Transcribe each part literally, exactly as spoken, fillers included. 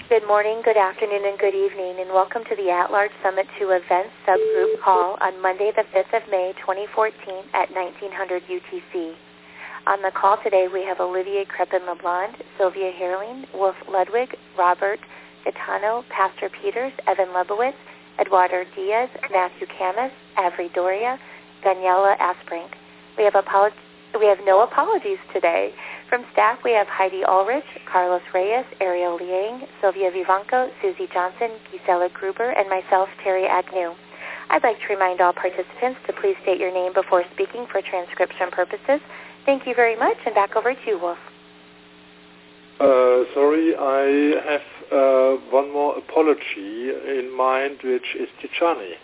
Good morning, good afternoon, and good evening, and welcome to the At-Large Summit two Events Subgroup Call on Monday the fifth of May, twenty fourteen at nineteen hundred U T C. On the call today, we have Olivier Crepin-LeBlanc, Sylvia Herrling, Wolf Ludwig, Robert Gaetano, Pastor Peters, Evan Lebowitz, Eduardo Diaz, Matthew Camus, Avery Doria, Daniela Asprink. We have, apolog- we have no apologies today. From staff, we have Heidi Ulrich, Carlos Reyes, Ariel Liang, Sylvia Vivanco, Susie Johnson, Gisela Gruber, and myself, Terry Agnew. I'd like to remind all participants to please state your name before speaking for transcription purposes. Thank you very much, and back over to you, Wolf. Uh, sorry, I have uh, one more apology in mind, which is Tijani.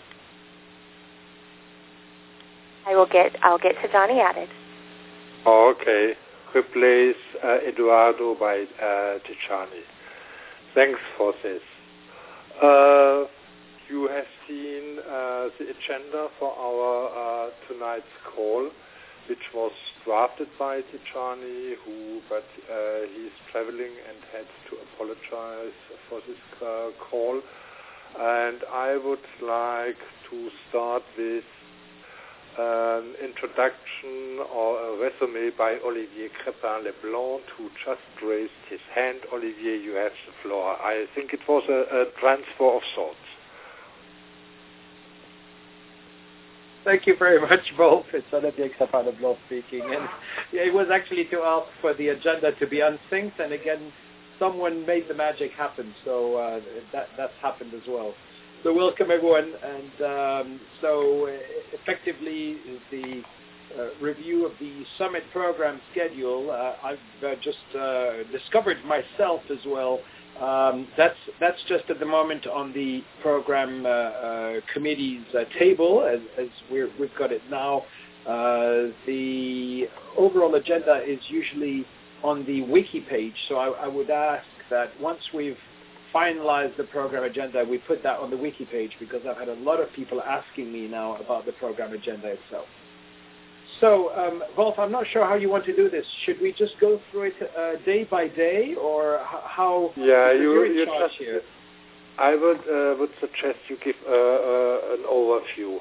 I will get. I'll get Tijani added. Oh, okay. Replace uh, Eduardo by uh, Tijani. Thanks for this. Uh, you have seen uh, the agenda for our uh, tonight's call, which was drafted by Tijani, who, but uh, he's traveling and had to apologize for this uh, call. And I would like to start with an introduction or a resume by Olivier Crepin-LeBlanc, who just raised his hand. Olivier, you have the floor. I think it was a, a transfer of sorts. Thank you very much, Wolf. It's Olivier Crepin-LeBlanc speaking. And yeah, it was actually to ask for the agenda to be unsynced, and again, someone made the magic happen, so uh, that, that's happened as well. So welcome, everyone. And um, so uh, effectively, the uh, review of the summit program schedule, uh, I've uh, just uh, discovered myself as well. Um, that's that's just at the moment on the program uh, uh, committee's uh, table, as, as we're, we've got it now. Uh, the overall agenda is usually on the wiki page, so I, I would ask that once we've finalize the program agenda, we put that on the wiki page, because I've had a lot of people asking me now about the program agenda itself. So, um, Wolf, I'm not sure how you want to do this. Should we just go through it uh, day by day, or how? Yeah, you, in you charge just. Here? I would uh, would suggest you give uh, uh, an overview.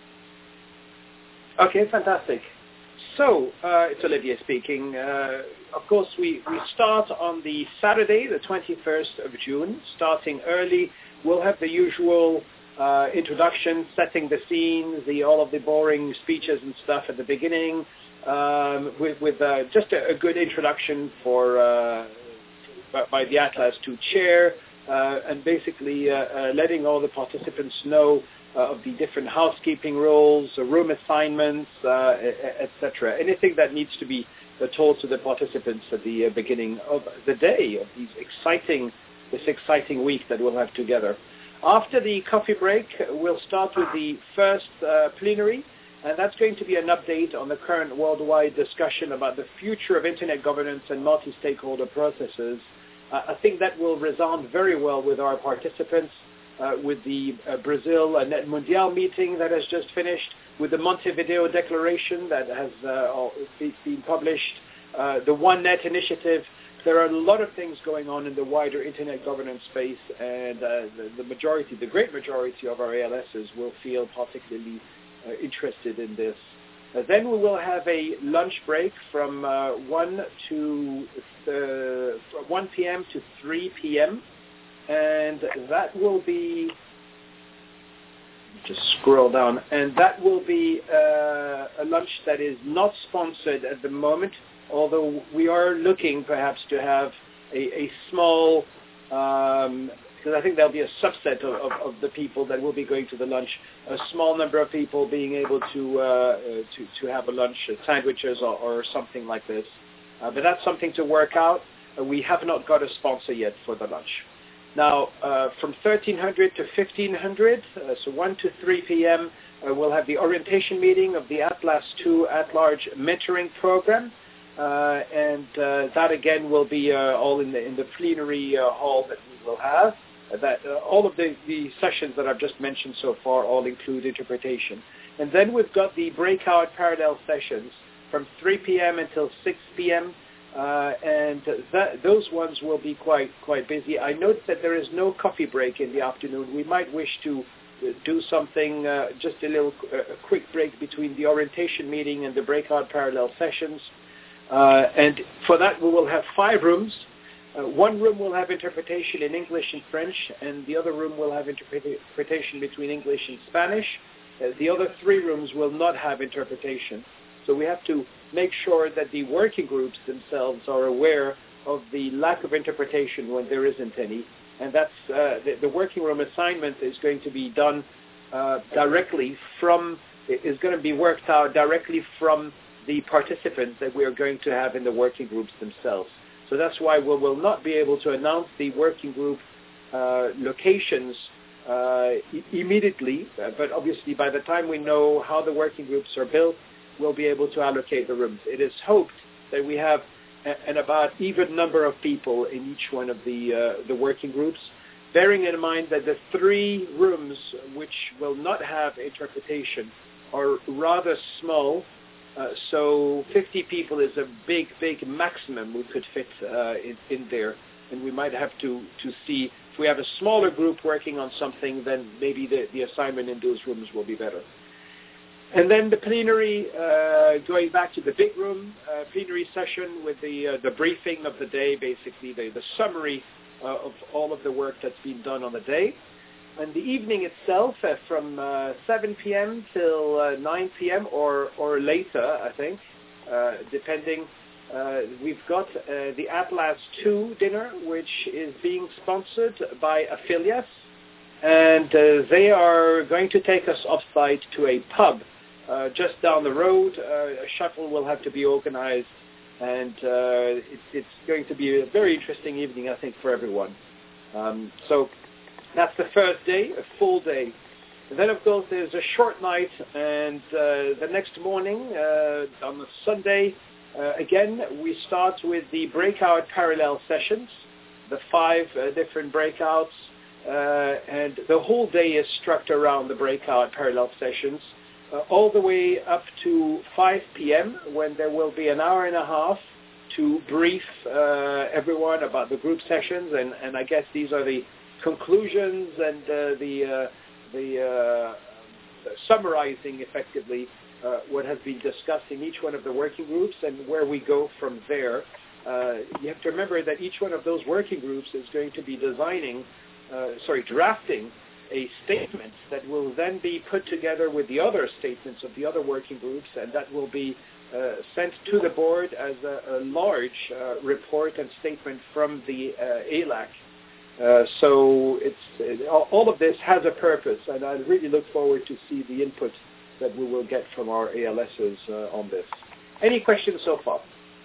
Okay, fantastic. So, uh, it's Olivier speaking. Uh, of course, we, we start on the Saturday, the twenty-first of June, starting early. We'll have the usual uh, introduction, setting the scene, the all of the boring speeches and stuff at the beginning, um, with, with uh, just a, a good introduction for uh, by the Atlas two chair, uh, and basically uh, uh, letting all the participants know Uh, of the different housekeeping rules, uh, room assignments, uh, et cetera. Anything that needs to be uh, told to the participants at the uh, beginning of the day of these exciting, this exciting week that we'll have together. After the coffee break, we'll start with the first uh, plenary, and that's going to be an update on the current worldwide discussion about the future of Internet governance and multi-stakeholder processes. Uh, I think that will resound very well with our participants. Uh, with the uh, Brazil uh, Net Mundial meeting that has just finished, with the Montevideo Declaration that has uh, been published, uh, the One Net initiative. There are a lot of things going on in the wider Internet governance space, and uh, the, the majority, the great majority of our A L Ss will feel particularly uh, interested in this. Uh, then we will have a lunch break from uh, one to uh, one p.m. to three p.m., and that will be, just scroll down, and that will be uh, a lunch that is not sponsored at the moment, although we are looking perhaps to have a, a small, um, because I think there'll be a subset of, of, of the people that will be going to the lunch, a small number of people being able to uh, to, to have a lunch, uh, sandwiches or, or something like this. Uh, but that's something to work out. Uh, we have not got a sponsor yet for the lunch. Now, uh, from thirteen hundred to fifteen hundred, uh, so one to three p.m., uh, we'll have the orientation meeting of the Atlas two at-large mentoring program, uh, and uh, that again will be uh, all in the in the plenary uh, hall that we will have. Uh, that uh, all of the, the sessions that I've just mentioned so far all include interpretation, and then we've got the breakout parallel sessions from three p.m. until six p.m. uh, and that, those ones will be quite quite busy. I note that there is no coffee break in the afternoon. We might wish to do something, uh, just a little uh, a quick break between the orientation meeting and the breakout parallel sessions. Uh, and for that, we will have five rooms. Uh, one room will have interpretation in English and French, and the other room will have interpretation between English and Spanish. Uh, the other three rooms will not have interpretation. So we have to make sure that the working groups themselves are aware of the lack of interpretation when there isn't any. And that's uh, the, the working room assignment is going to be done uh, directly from, is going to be worked out directly from the participants that we are going to have in the working groups themselves. So that's why we will not be able to announce the working group uh, locations uh, I- immediately, uh, but obviously by the time we know how the working groups are built, we'll be able to allocate the rooms. It is hoped that we have a- an about even number of people in each one of the uh, the working groups, bearing in mind that the three rooms which will not have interpretation are rather small. Uh, so fifty people is a big, big maximum we could fit uh, in, in there. And we might have to, to see if we have a smaller group working on something, then maybe the, the assignment in those rooms will be better. And then the plenary, uh, going back to the big room, uh, plenary session with the uh, the briefing of the day, basically the, the summary uh, of all of the work that's been done on the day. And the evening itself, uh, from uh, seven p.m. till uh, nine p.m. or or later, I think, uh, depending. Uh, we've got uh, the Atlas two dinner, which is being sponsored by Affiliates, and uh, they are going to take us off-site to a pub uh, just down the road. Uh, a shuttle will have to be organized, and uh, it, it's going to be a very interesting evening, I think, for everyone. Um, so. That's the first day, a full day. And then, of course, there's a short night, and uh, the next morning, uh, on the Sunday, uh, again, we start with the breakout parallel sessions, the five uh, different breakouts, uh, and the whole day is structured around the breakout parallel sessions, uh, all the way up to five p.m., when there will be an hour and a half to brief uh, everyone about the group sessions, and, and I guess these are the conclusions and uh, the uh, the uh, summarizing effectively uh, what has been discussed in each one of the working groups and where we go from there. Uh, you have to remember that each one of those working groups is going to be designing, uh, sorry, drafting a statement that will then be put together with the other statements of the other working groups, and that will be uh, sent to the board as a, a large uh, report and statement from the uh, A L A C. Uh, so it's it, all of this has a purpose, and I really look forward to see the input that we will get from our A L Ss uh, on this. Any questions so far?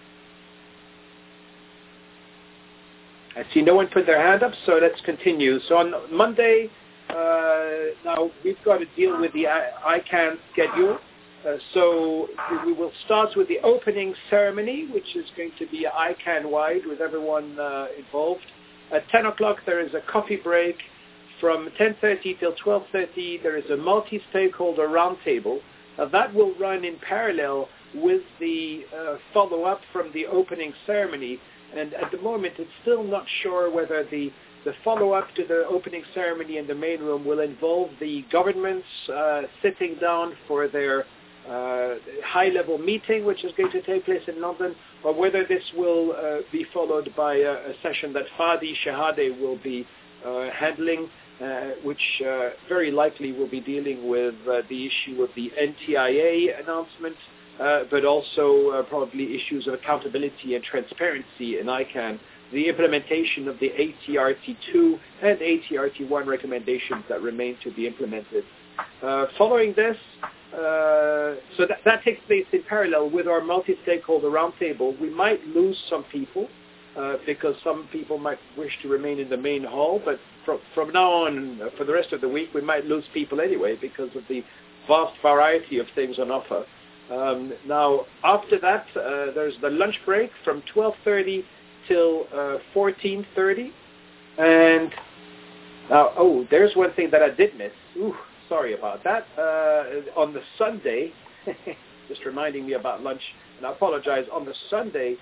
I see no one put their hand up, so let's continue. So on Monday, uh, now we've got to deal with the I CANN schedule. Uh, so we will start with the opening ceremony, which is going to be I CANN-wide with everyone uh, involved. At ten o'clock, there is a coffee break. From ten thirty till twelve thirty, there is a multi-stakeholder roundtable. Uh, that will run in parallel with the uh, follow-up from the opening ceremony. And at the moment, it's still not sure whether the, the follow-up to the opening ceremony in the main room will involve the governments uh, sitting down for their uh, high-level meeting, which is going to take place in London, or whether this will uh, be followed by a, a session that Fadi Shehadeh will be uh, handling, uh, which uh, very likely will be dealing with uh, the issue of the N T I A announcement, uh, but also uh, probably issues of accountability and transparency in I CANN, the implementation of the A T R T two and A T R T one recommendations that remain to be implemented. Uh, following this, Uh, so that, that takes place in parallel with our multi-stakeholder roundtable. We might lose some people uh, because some people might wish to remain in the main hall, but from, from now on, uh, for the rest of the week, we might lose people anyway because of the vast variety of things on offer. Um, now, after that, uh, there's the lunch break from twelve thirty till uh, fourteen thirty. And, uh, oh, there's one thing that I did miss. Ooh. Sorry about that. Uh, on the Sunday, just reminding me about lunch, and I apologize, on the Sunday,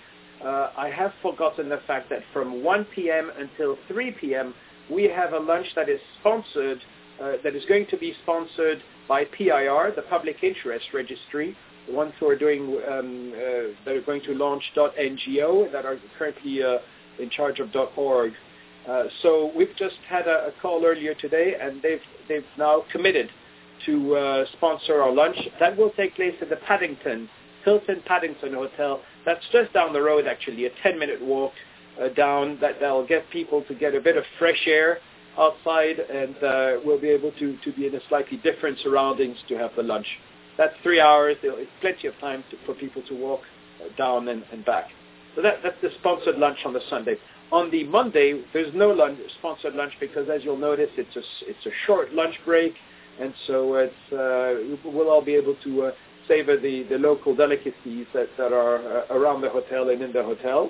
uh, I have forgotten the fact that from one p.m. until three p.m. we have a lunch that is sponsored, uh, that is going to be sponsored by P I R, the Public Interest Registry, the ones who are doing, um, uh, that are going to launch .ngo, that are currently uh, in charge of .org. Uh, so we've just had a, a call earlier today, and they've they've now committed to uh, sponsor our lunch. That will take place at the Paddington, Hilton Paddington Hotel. That's just down the road, actually, a ten-minute walk uh, down. That that'll get people to get a bit of fresh air outside, and uh, we'll be able to, to be in a slightly different surroundings to have the lunch. That's three hours. It's plenty of time to, for people to walk uh, down and, and back. So that, that's the sponsored lunch on the Sunday. On the Monday, there's no lunch, sponsored lunch because, as you'll notice, it's a, it's a short lunch break, and so it's, uh, we'll all be able to uh, savor the, the local delicacies that, that are uh, around the hotel and in the hotel.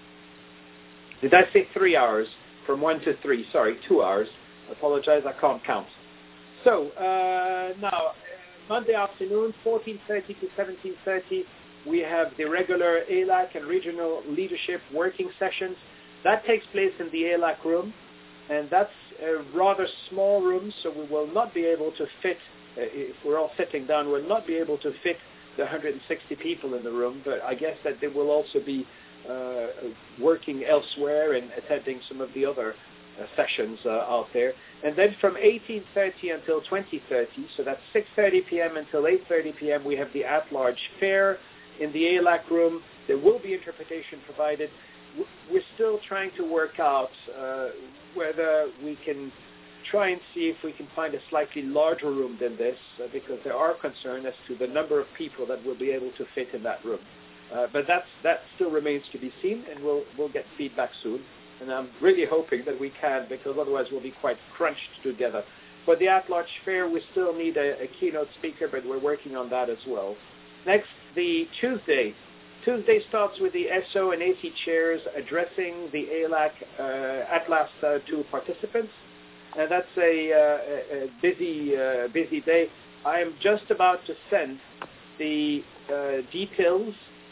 Did I say three hours? From one to three. Sorry, two hours. I apologize, I can't count. So, uh, now, Monday afternoon, fourteen thirty to seventeen thirty, we have the regular A L A C and regional leadership working sessions. That takes place in the A L A C room, and that's a rather small room, so we will not be able to fit, uh, if we're all sitting down, we'll not be able to fit the one hundred sixty people in the room, but I guess that there will also be uh, working elsewhere and attending some of the other uh, sessions uh, out there. And then from eighteen thirty until twenty thirty, so that's six thirty p.m. until eight thirty p.m., we have the at-large fair in the A L A C room. There will be interpretation provided. We're still trying to work out uh, whether we can try and see if we can find a slightly larger room than this, uh, because there are concerns as to the number of people that will be able to fit in that room. Uh, but that's, that still remains to be seen, and we'll, we'll get feedback soon. And I'm really hoping that we can, because otherwise we'll be quite crunched together. For the at-large fair, we still need a, a keynote speaker, but we're working on that as well. Next, the Tuesday. Tuesday starts with the S O and A C chairs addressing the A L A C uh, Atlas uh, two participants. And that's a, uh, a busy, uh, busy day. I am just about to send the uh, details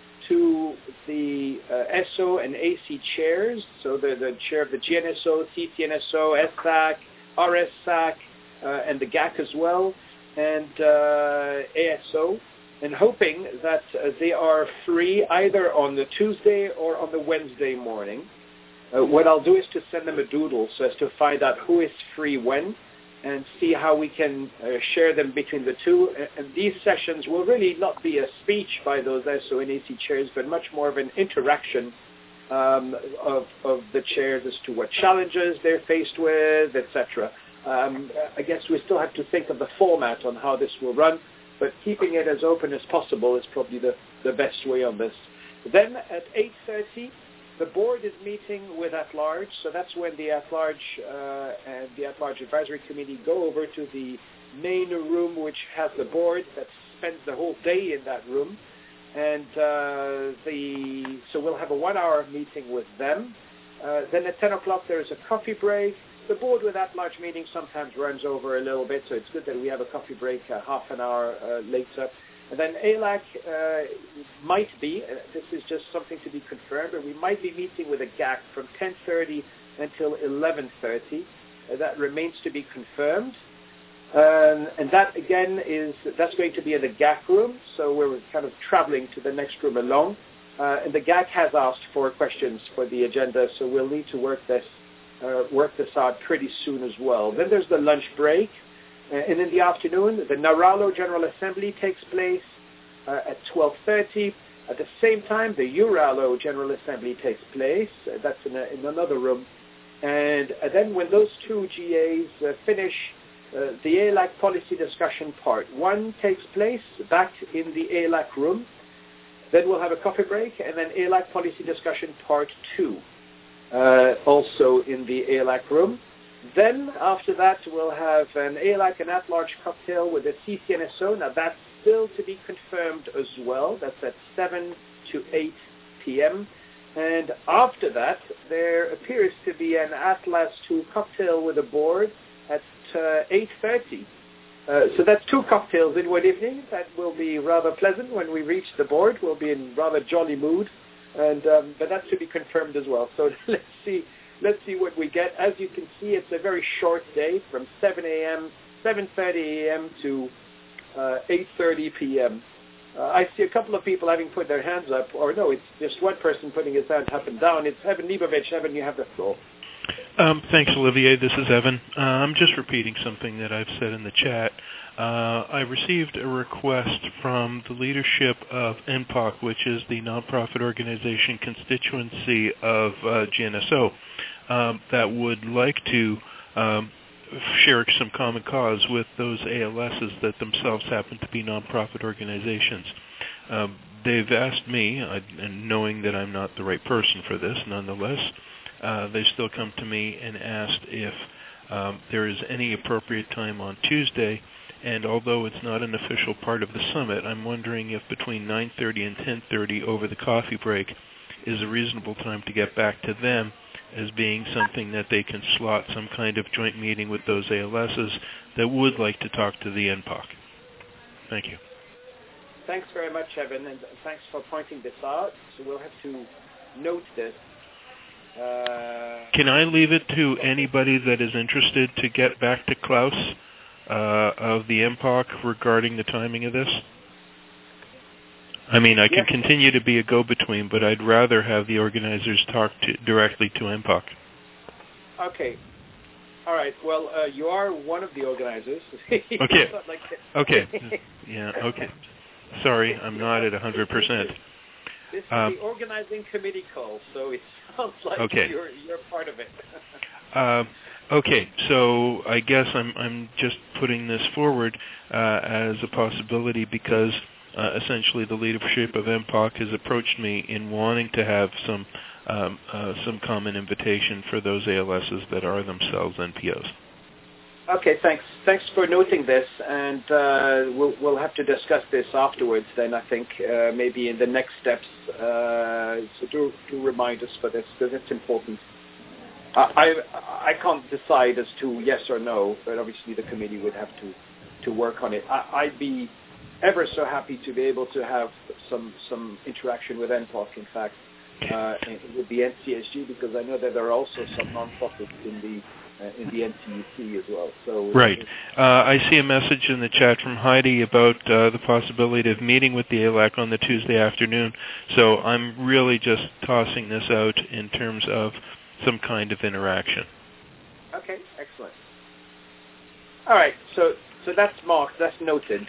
to the uh, S O and A C chairs, so the, the chair of the G N S O, C T N S O, S A C, R S A C, uh, and the G A C as well, and uh, A S O, and hoping that uh, they are free either on the Tuesday or on the Wednesday morning. Uh, what I'll do is to send them a doodle so as to find out who is free when, and see how we can uh, share them between the two. And these sessions will really not be a speech by those S O and A C chairs, but much more of an interaction um, of, of the chairs as to what challenges they're faced with, et cetera. Um, I guess we still have to think of the format on how this will run, but keeping it as open as possible is probably the, the best way on this. Then at eight thirty, the board is meeting with at-large, so that's when the at-large uh, and the at-large advisory committee go over to the main room, which has the board that spends the whole day in that room. And uh, the so we'll have a one-hour meeting with them. Uh, then at ten o'clock there is a coffee break. The board with at-large meetings sometimes runs over a little bit, so it's good that we have a coffee break uh, half an hour uh, later. And then A L A C uh, might be, uh, this is just something to be confirmed, but we might be meeting with a G A C from ten thirty until eleven thirty. Uh, that remains to be confirmed. Um, and that, again, is that's going to be in the G A C room, so we're kind of traveling to the next room along. Uh, and the G A C has asked for questions for the agenda, so we'll need to work this, uh, work this out pretty soon as well. Then there's the lunch break. Uh, and in the afternoon, the Naralo General Assembly takes place uh, at twelve thirty. At the same time, the Uralo General Assembly takes place. Uh, that's in, a, in another room. And uh, then when those two G As uh, finish, uh, the A L A C policy discussion part one takes place back in the A L A C room. Then we'll have a coffee break, and then A L A C policy discussion part two, uh, also in the A L A C room. Then, after that, we'll have an A L A C and at-large cocktail with the C T N S O. Now, that's still to be confirmed as well. That's at seven to eight p.m. And after that, there appears to be an Atlas two cocktail with a board at uh, eight thirty. Uh, so that's two cocktails in one evening. That will be rather pleasant when we reach the board. We'll be in rather jolly mood. and um, but that's to be confirmed as well. So let's see, let's see what we get. As you can see, it's a very short day from seven a.m., seven thirty a.m. to uh, eight thirty p.m. Uh, I see a couple of people having put their hands up, or no, it's just one person putting his hands up and down. It's Evan Leibovich. Evan, you have the floor. Um, thanks, Olivier. This is Evan. Uh, I'm just repeating something that I've said in the chat. Uh, I received a request from the leadership of N P O C, which is the nonprofit organization constituency of uh, G N S O, um, that would like to um, share some common cause with those A L Ss that themselves happen to be nonprofit organizations. Um, they've asked me, I, and knowing that I'm not the right person for this, nonetheless, uh, they still come to me and asked if um, there is any appropriate time on Tuesday. And although it's not an official part of the summit, I'm wondering if between nine thirty and ten thirty over the coffee break is a reasonable time to get back to them as being something that they can slot some kind of joint meeting with those A L Ss that would like to talk to the N P O C. Thank you. Thanks very much, Evan, and thanks for pointing this out. So we'll have to note this. Uh, Can I leave it to anybody that is interested to get back to Klaus uh, of the N P O C regarding the timing of this? I mean, I can yes. continue to be a go-between, but I'd rather have the organizers talk to, directly to N P O C. Okay. All right. Well, uh, you are one of the organizers. Okay. like okay. Yeah, okay. Sorry, I'm not at one hundred percent. This is um, the organizing committee call, so it sounds like okay. you're, you're part of it. uh, okay, so I guess I'm, I'm just putting this forward uh, as a possibility because Uh, essentially, the leadership of N P O C has approached me in wanting to have some um, uh, some common invitation for those A L Ss that are themselves N P Os. Okay, thanks. Thanks for noting this, and uh, we'll we'll have to discuss this afterwards. Then I think uh, maybe in the next steps. Uh, so do do remind us for this because it's important. I, I I can't decide as to yes or no, but obviously the committee would have to to work on it. I, I'd be ever so happy to be able to have some some interaction with N P O C, in fact, uh, and with the N C S G, because I know that there are also some non-profits in the uh, in the N C U C as well. So right. Uh, I see a message in the chat from Heidi about uh, the possibility of meeting with the A L A C on the Tuesday afternoon. So I'm really just tossing this out in terms of some kind of interaction. Okay, excellent. All right, so so that's marked, that's noted.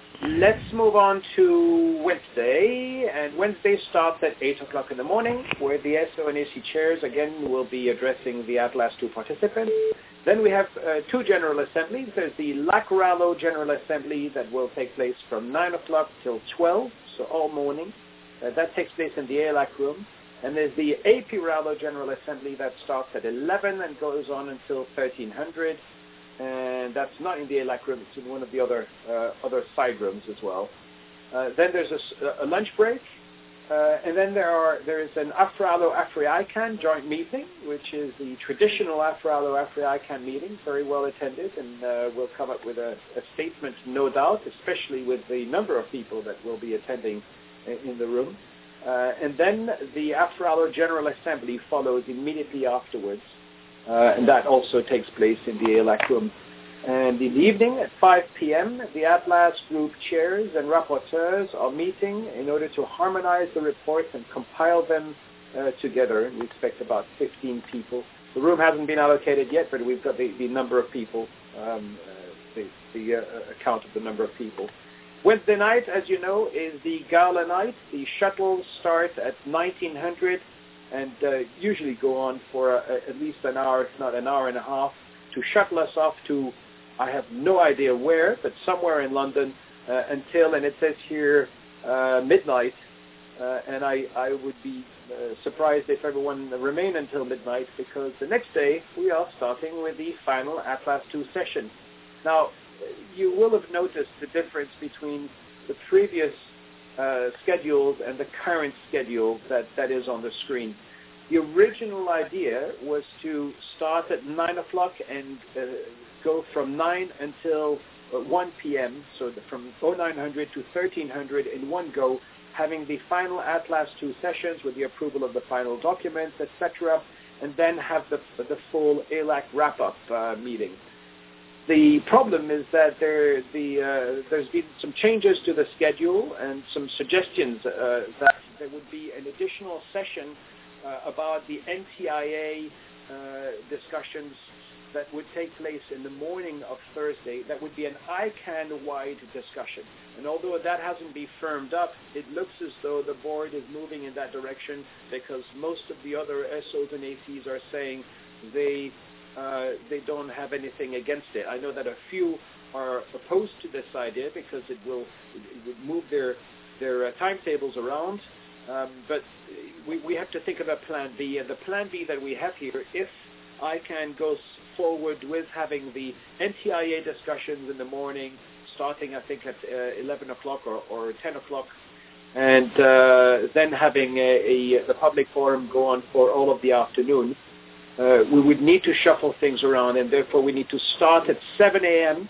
Let's move on to Wednesday, and Wednesday starts at eight o'clock in the morning, where the S O and A C chairs, again, will be addressing the Atlas two participants. Then we have uh, two General Assemblies. There's the LAC-RALO General Assembly that will take place from nine o'clock till twelve, so all morning. Uh, that takes place in the A L A C room. And there's the A P-RALO General Assembly that starts at eleven and goes on until thirteen hundred. And that's not in the A L A C room, it's in one of the other uh, other side rooms as well. Uh, then there's a, a lunch break, uh, and then there are there is an AFRALO AFRI-ICANN joint meeting, which is the traditional AFRALO AFRI-ICANN meeting, very well attended, and uh, we'll come up with a, a statement, no doubt, especially with the number of people that will be attending in the room. Uh, and then the AFRALO General Assembly follows immediately afterwards. Uh, and that also takes place in the A L A C room. And in the evening at five p.m., the Atlas group chairs and rapporteurs are meeting in order to harmonize the reports and compile them uh, together. We expect about fifteen people. The room hasn't been allocated yet, but we've got the, the number of people, um, uh, the, the uh, account of the number of people. Wednesday night, as you know, is the gala night. The shuttles start at nineteen hundred. And uh, usually go on for uh, at least an hour, if not an hour and a half, to shuttle us off to, I have no idea where, but somewhere in London uh, until, and it says here, uh, midnight. Uh, and I, I would be uh, surprised if everyone remained until midnight, because the next day we are starting with the final Atlas two session. Now, you will have noticed the difference between the previous Uh, schedules and the current schedule that, that is on the screen. The original idea was to start at nine o'clock and uh, go from nine until uh, one p.m., so the, from oh nine hundred to thirteen hundred in one go, having the final Atlas two sessions with the approval of the final documents, et cetera, and then have the, the full A L A C wrap-up uh, meeting. The problem is that there, the, uh, there's been some changes to the schedule and some suggestions uh, that there would be an additional session uh, about the N T I A uh, discussions that would take place in the morning of Thursday. That would be an I CANN-wide discussion. And although that hasn't been firmed up, it looks as though the board is moving in that direction because most of the other S Os and A Cs are saying they uh, they don't have anything against it. I know that a few are opposed to this idea because it will it would move their their uh, timetables around. Um, but we, we have to think of a plan B. And the plan B that we have here, if I CANN goes forward with having the N T I A discussions in the morning, starting I think at uh, eleven o'clock or, or ten o'clock, and uh, then having a, a, the public forum go on for all of the afternoon. Uh, we would need to shuffle things around, and therefore we need to start at seven a.m.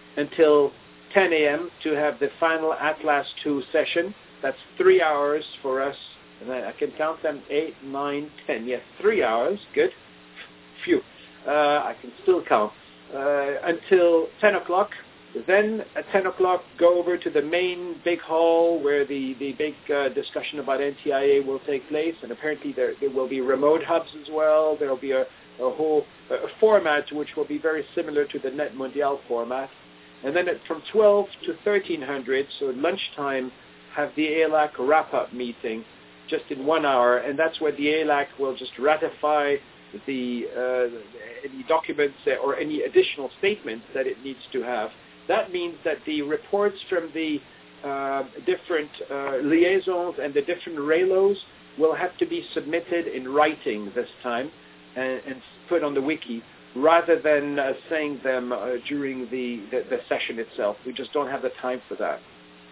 until ten a.m. to have the final Atlas two session. That's three hours for us, and I can count them, eight, nine, ten. Yes, three hours, good. Phew. Uh, I can still count. Uh, until ten o'clock. Then at ten o'clock, go over to the main big hall where the, the big uh, discussion about N T I A will take place. And apparently there, there will be remote hubs as well. There will be a, a whole a format which will be very similar to the Net Mondial format. And then at, from twelve to thirteen hundred, so at lunchtime, have the A L A C wrap-up meeting just in one hour. And that's where the A L A C will just ratify the uh, any documents or any additional statements that it needs to have. That means that the reports from the uh, different uh, liaisons and the different R A L Os will have to be submitted in writing this time and, and put on the wiki rather than uh, saying them uh, during the, the, the session itself. We just don't have the time for that.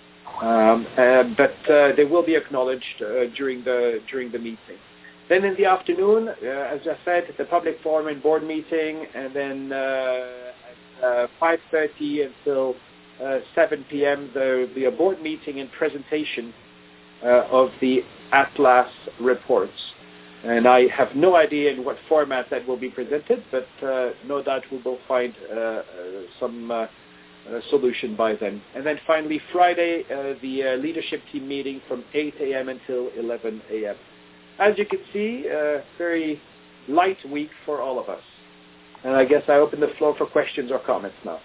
Um, uh, but uh, they will be acknowledged uh, during the during the meeting. Then in the afternoon, uh, as I said, the public forum and board meeting, and then uh, at uh, five thirty until uh, seven p.m. there will be a board meeting and presentation uh, of the Atlas reports. And I have no idea in what format that will be presented, but uh, no doubt we will find uh, uh, some uh, uh, solution by then. And then finally, Friday, uh, the uh, leadership team meeting from eight a.m. until eleven a.m. As you can see, a very light week for all of us. And I guess I open the floor for questions or comments now.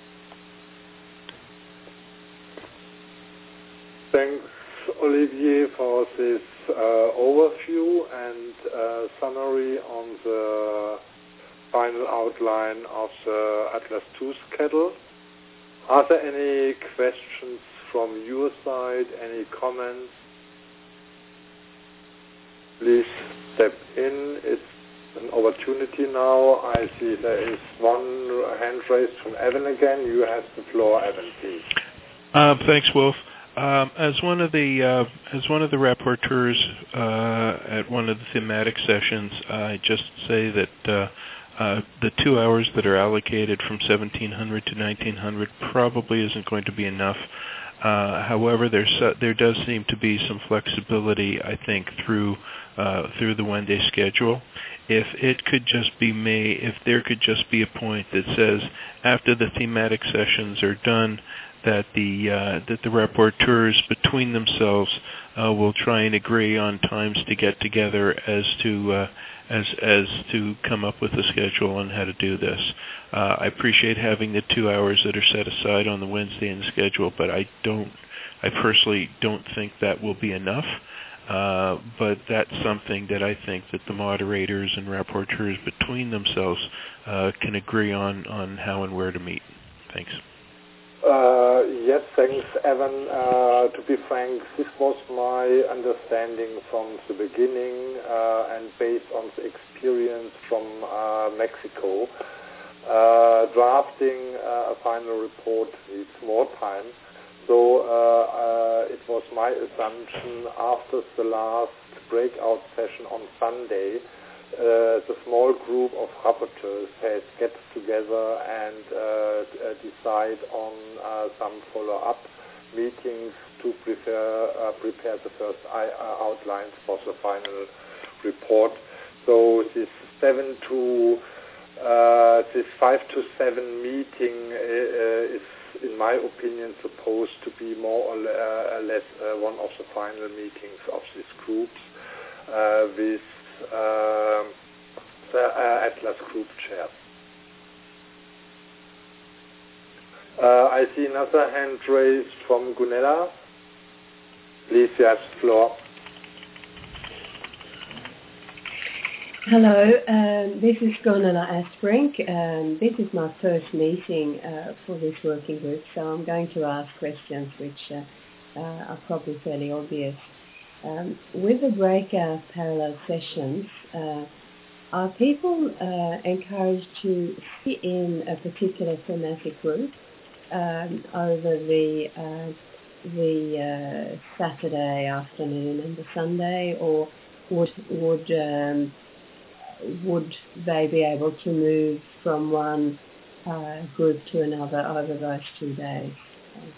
Thanks, Olivier, for this uh, overview and uh, summary on the final outline of the Atlas two schedule. Are there any questions from your side, any comments? Please step in. It's an opportunity now. I see there is one hand raised from Evan again. You have the floor, Evan, please. Uh, thanks, Wolf. Um, as one of the uh, as one of the rapporteurs uh, at one of the thematic sessions, I just say that uh, uh, the two hours that are allocated from seventeen hundred to nineteen hundred probably isn't going to be enough. Uh, however, there's, uh, there does seem to be some flexibility, I think, through uh, through the one-day schedule. If it could just be made, if there could just be a point that says after the thematic sessions are done, that the uh, that the rapporteurs between themselves uh, will try and agree on times to get together as to uh, as as to come up with a schedule on how to do this. Uh, I appreciate having the two hours that are set aside on the Wednesday in the schedule, but I don't, I personally don't think that will be enough. Uh, but that's something that I think that the moderators and rapporteurs between themselves uh, can agree on on how and where to meet. Thanks. Uh, yes, thanks, Evan. Uh, to be frank, this was my understanding from the beginning uh, and based on the experience from uh, Mexico. Uh, drafting uh, a final report needs more time. So uh, uh, it was my assumption after the last breakout session on Sunday, Uh, the small group of rapporteurs has get together and uh, uh, decide on uh, some follow-up meetings to prepare, uh, prepare the first I- uh, outlines for the final report. So this seven to uh, this five to seven meeting uh, is, in my opinion, supposed to be more or uh, less uh, one of the final meetings of these groups uh, with uh, the uh, Atlas group chairs. Uh, I see another hand raised from Gunilla. Please, you have the floor. Hello, um, this is Gunilla Asbrink. Um, this is my first meeting uh, for this working group, so I'm going to ask questions which uh, uh, are probably fairly obvious. Um, with the breakout parallel sessions, uh, are people uh, encouraged to sit in a particular thematic group um, over the uh, the uh, Saturday afternoon and the Sunday, or would would um, would they be able to move from one uh, group to another over those two days? Thanks.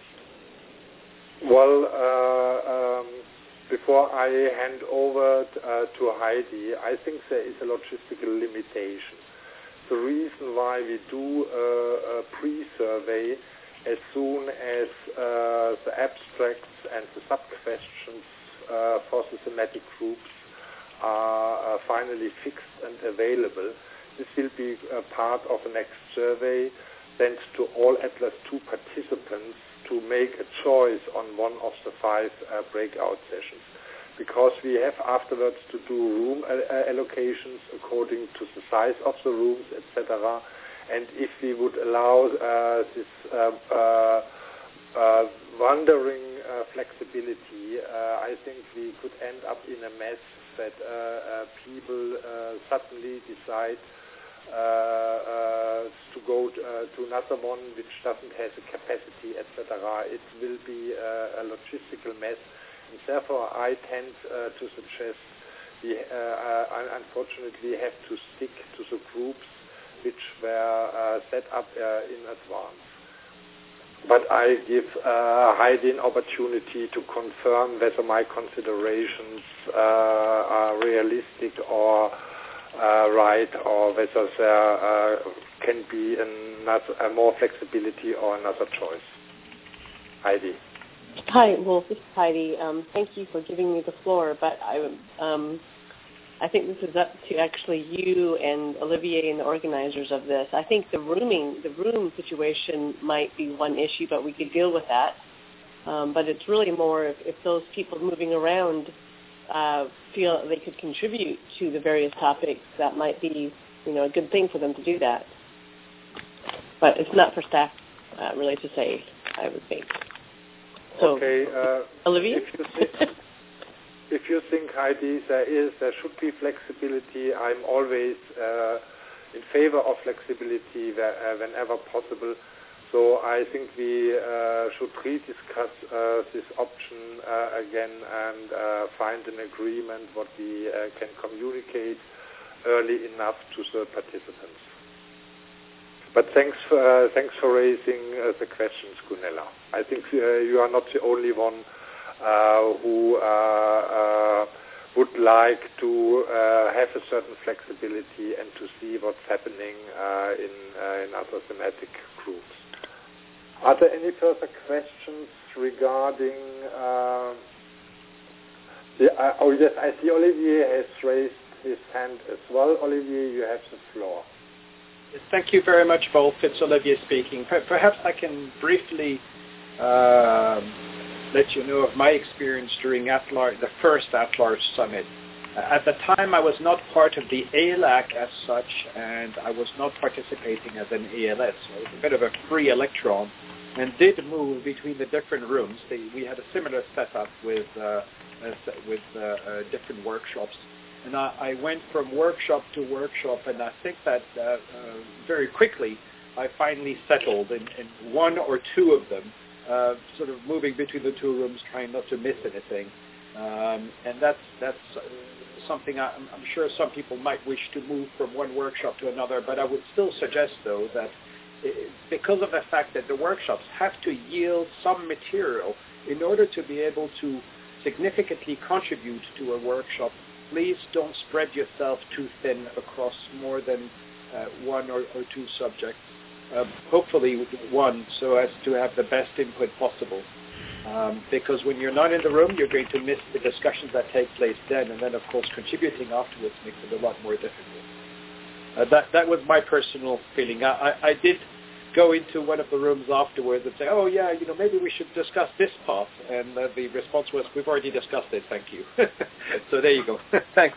Well, uh, um, before I hand over uh, to Heidi, I think there is a logistical limitation. The reason why we do uh, a pre-survey as soon as uh, the abstracts and the sub-questions uh, for the thematic groups are uh, finally fixed and available. This will be a part of the next survey sent to all Atlas two participants to make a choice on one of the five uh, breakout sessions, because we have afterwards to do room uh, allocations according to the size of the rooms, et cetera. And if we would allow uh, this uh, uh, uh, wandering uh, flexibility, uh, I think we could end up in a mess that uh, uh, people uh, suddenly decide uh, uh, to go to, uh, to another one which doesn't have the capacity, et cetera. It will be uh, a logistical mess, and therefore I tend uh, to suggest we uh, uh, unfortunately have to stick to the groups which were uh, set up uh, in advance. But I give uh, Heidi an opportunity to confirm whether my considerations uh, are realistic or uh, right, or whether there uh, can be another, uh, more flexibility or another choice. Heidi. Hi, Wolf. This is Heidi. Um, thank you for giving me the floor, but I, um, I think this is up to actually you and Olivier and the organizers of this. I think the rooming, the room situation might be one issue, but we could deal with that. Um, but it's really more if, if those people moving around uh, feel they could contribute to the various topics, that might be, you know, a good thing for them to do that. But it's not for staff uh, really to say, I would think. So, okay, uh, Olivier? If you, think, if you think, Heidi, there is, there should be flexibility, I'm always uh, in favor of flexibility where, uh, whenever possible. So I think we uh, should rediscuss uh, this option uh, again and uh, find an agreement what we uh, can communicate early enough to the participants. But thanks for, uh, thanks for raising uh, the questions, Gunilla. I think uh, you are not the only one uh, who uh, uh, would like to uh, have a certain flexibility and to see what's happening uh, in, uh, in other thematic groups. Are there any further questions regarding... Uh, the, uh, oh, yes, I see Olivier has raised his hand as well. Olivier, you have the floor. Thank you very much, Wolf. It's Olivier speaking. Perhaps I can briefly uh, let you know of my experience during AtLarge, the first AtLarge Summit. At the time, I was not part of the A L A C as such, and I was not participating as an A L S. So I was a bit of a free electron and did move between the different rooms. They, we had a similar setup with, uh, with uh, uh, different workshops. And I, I went from workshop to workshop, and I think that uh, uh, very quickly I finally settled in, in one or two of them, uh, sort of moving between the two rooms, trying not to miss anything. Um, and that's that's uh, something I, I'm sure some people might wish to move from one workshop to another, but I would still suggest, though, that because of the fact that the workshops have to yield some material in order to be able to significantly contribute to a workshop, please don't spread yourself too thin across more than uh, one or, or two subjects. Um, hopefully one, so as to have the best input possible. Um, because when you're not in the room, you're going to miss the discussions that take place then, and then, of course, contributing afterwards makes it a lot more difficult. Uh, that that was my personal feeling. I, I, I did go into one of the rooms afterwards and say, oh, yeah, you know, maybe we should discuss this part. And uh, the response was, we've already discussed it, thank you. So there you go. Thanks.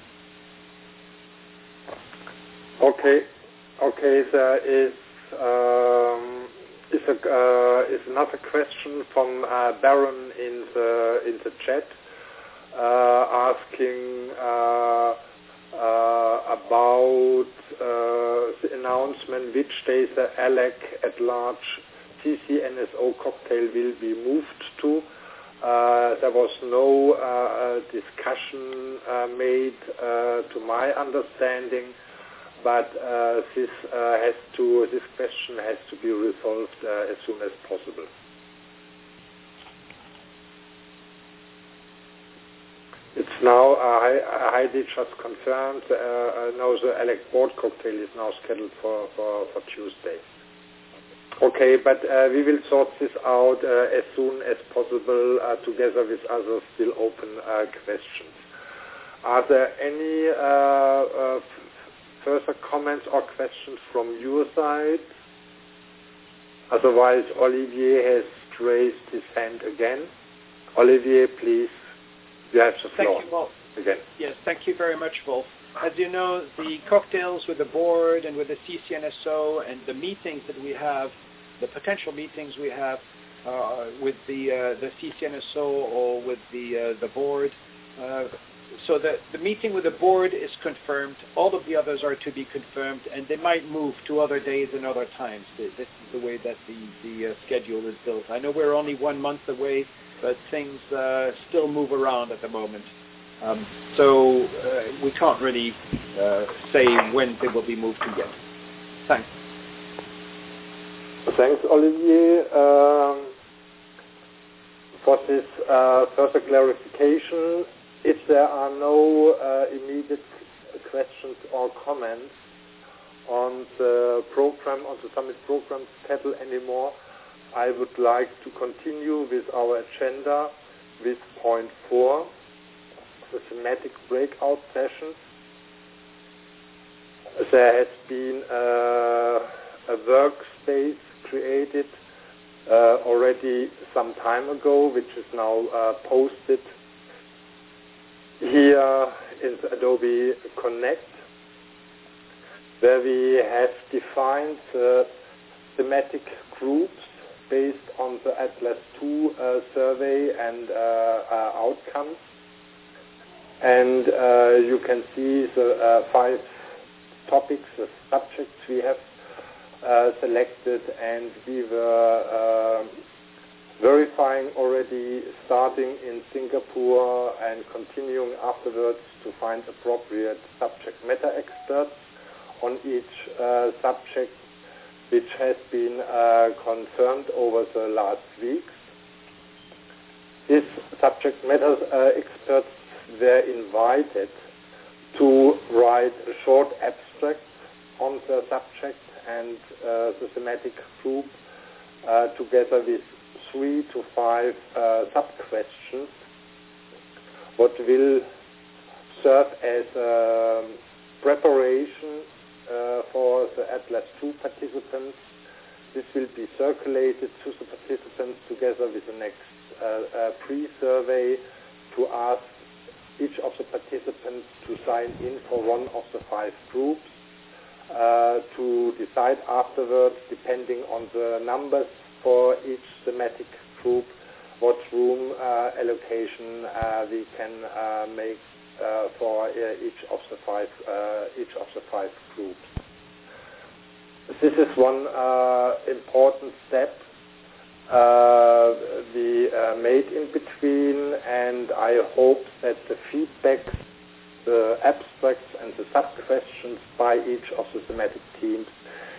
Okay. Okay, there is... Um, is, a, uh, is another question from uh, Baron in the in the chat, uh, asking uh, uh, about uh, the announcement which days the A L E C at large C C N S O cocktail will be moved to. Uh, there was no uh, discussion uh, made uh, to my understanding. But uh, this uh, has to, this question has to be resolved uh, as soon as possible. It's now, uh, Heidi just confirmed, uh, now the A L E C board cocktail is now scheduled for, for, for Tuesday. Okay, but uh, we will sort this out uh, as soon as possible uh, together with other still open uh, questions. Are there any uh, uh, further comments or questions from your side? Otherwise, Olivier has raised his hand again. Olivier, please, you have the floor. Thank you, Wolf. Again. Yes, thank you very much, Wolf. As you know, the cocktails with the board and with the C C N S O and the meetings that we have, the potential meetings we have uh, with the uh, the C C N S O or with the uh, the board. Uh, So the, the meeting with the board is confirmed. All of the others are to be confirmed, and they might move to other days and other times. This is the way that the, the uh, schedule is built. I know we're only one month away, but things uh, still move around at the moment. Um, so uh, we can't really uh, say when they will be moved to yet. Thanks. Thanks, Olivier, um, for this uh, further clarification. If there are no uh, immediate questions or comments on the program, on the summit program schedule anymore, I would like to continue with our agenda with point four, the thematic breakout sessions. There has been uh, a workspace created uh, already some time ago, which is now uh, posted here in the Adobe Connect, where we have defined uh, thematic groups based on the Atlas two uh, survey and uh, uh, outcomes. And uh, you can see the uh, five topics, the subjects we have uh, selected, and we were uh, verifying already, starting in Singapore and continuing afterwards to find appropriate subject matter experts on each uh, subject, which has been uh, confirmed over the last weeks. These subject matter uh, experts were invited to write a short abstract on the subject and uh, the thematic group uh, together with three to five uh, sub-questions, what will serve as a preparation uh, for the Atlas two participants. This will be circulated to the participants together with the next uh, uh, pre-survey to ask each of the participants to sign in for one of the five groups, uh, to decide afterwards, depending on the numbers for each thematic group, what room uh, allocation uh, we can uh, make uh, for uh, each of the five uh, each of the five groups. This is one uh, important step uh, we uh, made in between, and I hope that the feedback, the abstracts and the sub-questions by each of the thematic teams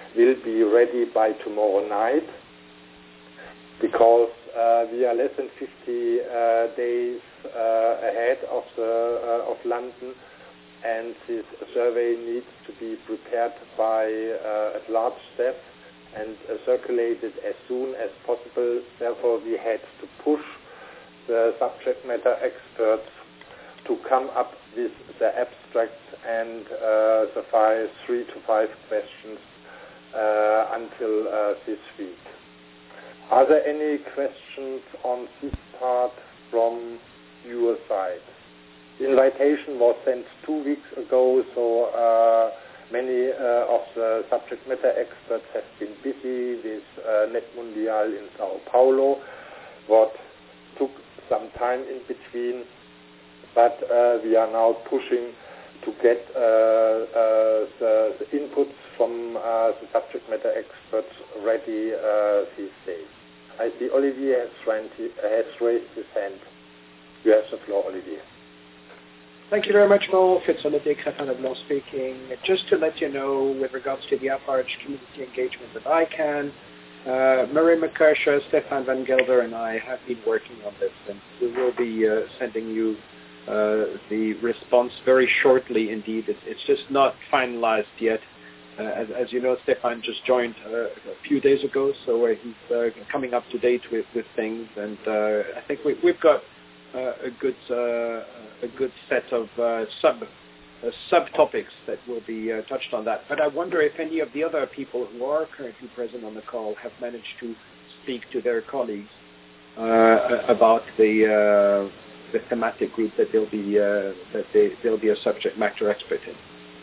will be ready by tomorrow night, because uh, we are less than fifty uh, days uh, ahead of the uh, of London, and this survey needs to be prepared by uh, a large staff and uh, circulated as soon as possible. Therefore, we had to push the subject matter experts to come up with the abstracts and uh, the five, three to five questions uh, until uh, this week. Are there any questions on this part from your side? The invitation was sent two weeks ago, so uh, many uh, of the subject matter experts have been busy with uh, NetMundial in Sao Paulo, what took some time in between, but uh, we are now pushing to get uh, uh, the, the inputs from uh, the subject matter experts ready uh, these days. I see Olivier has, has raised his hand. You have the floor, Olivier. Thank you very much, Mo. It's Olivier Crépin-Leblanc speaking. Just to let you know, with regards to the at-large community engagement with I CAN, uh, Murray McCursher, Stefan Van Gelder, and I have been working on this, and we will be uh, sending you uh, the response very shortly indeed. It's, it's just not finalized yet. Uh, as, as you know, Stefan just joined uh, a few days ago, so uh, he's uh, coming up to date with, with things, and uh, I think we, we've got uh, a good uh, a good set of uh, sub uh, subtopics that will be uh, touched on that. But I wonder if any of the other people who are currently present on the call have managed to speak to their colleagues uh, about the uh, the thematic group that they'll be uh, that they, they'll be a subject matter expert in.